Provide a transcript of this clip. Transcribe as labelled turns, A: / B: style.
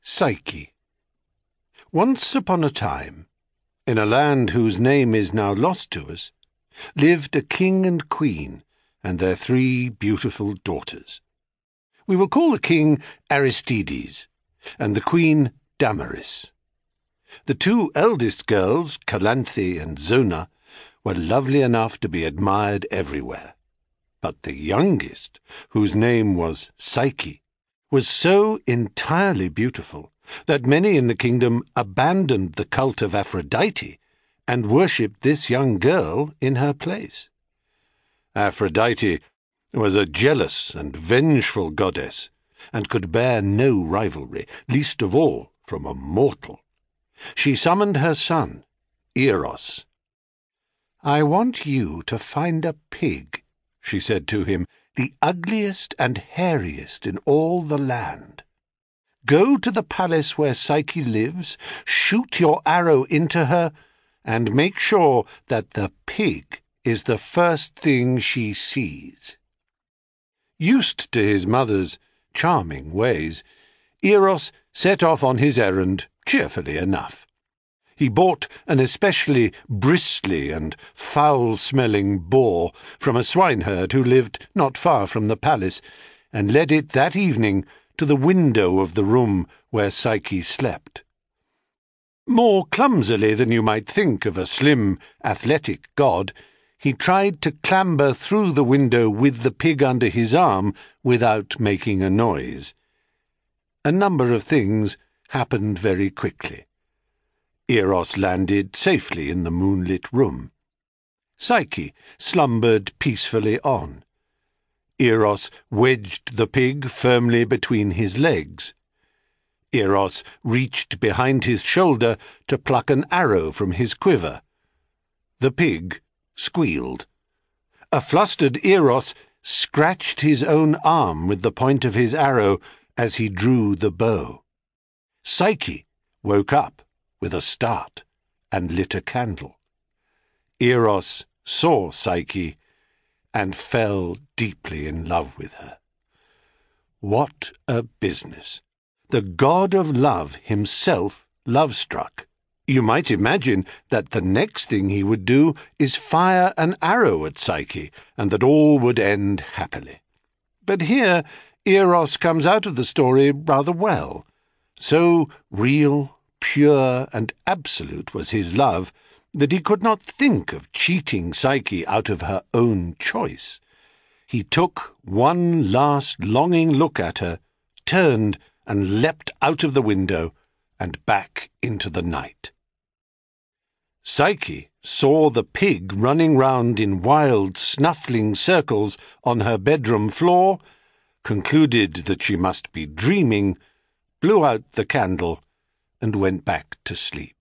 A: Psyche. Once upon a time, in a land whose name is now lost to us, lived a king and queen and their 3 beautiful daughters. We will call the king Aristides and the queen Damaris. The 2 eldest girls, Calanthe and Zona, were lovely enough to be admired everywhere. But the youngest, whose name was Psyche, was so entirely beautiful that many in the kingdom abandoned the cult of Aphrodite and worshipped this young girl in her place. Aphrodite was a jealous and vengeful goddess, and could bear no rivalry, least of all from a mortal. She summoned her son, Eros. "I want you to find a pig," she said to him, "the ugliest and hairiest in all the land. Go to the palace where Psyche lives, shoot your arrow into her, and make sure that the pig is the first thing she sees." Used to his mother's charming ways, Eros set off on his errand cheerfully enough. He bought an especially bristly and foul-smelling boar from a swineherd who lived not far from the palace, and led it that evening to the window of the room where Psyche slept. More clumsily than you might think of a slim, athletic god, he tried to clamber through the window with the pig under his arm without making a noise. A number of things happened very quickly. Eros landed safely in the moonlit room. Psyche slumbered peacefully on. Eros wedged the pig firmly between his legs. Eros reached behind his shoulder to pluck an arrow from his quiver. The pig squealed. A flustered Eros scratched his own arm with the point of his arrow as he drew the bow. Psyche woke up with a start and lit a candle. Eros saw Psyche and fell deeply in love with her. What a business! The god of love himself love-struck. You might imagine that the next thing he would do is fire an arrow at Psyche, and that all would end happily. But here Eros comes out of the story rather well. So real, pure, and absolute was his love that he could not think of cheating Psyche out of her own choice. He took one last longing look at her, turned and leapt out of the window and back into the night. Psyche saw the pig running round in wild, snuffling circles on her bedroom floor, concluded that she must be dreaming, blew out the candle, and went back to sleep.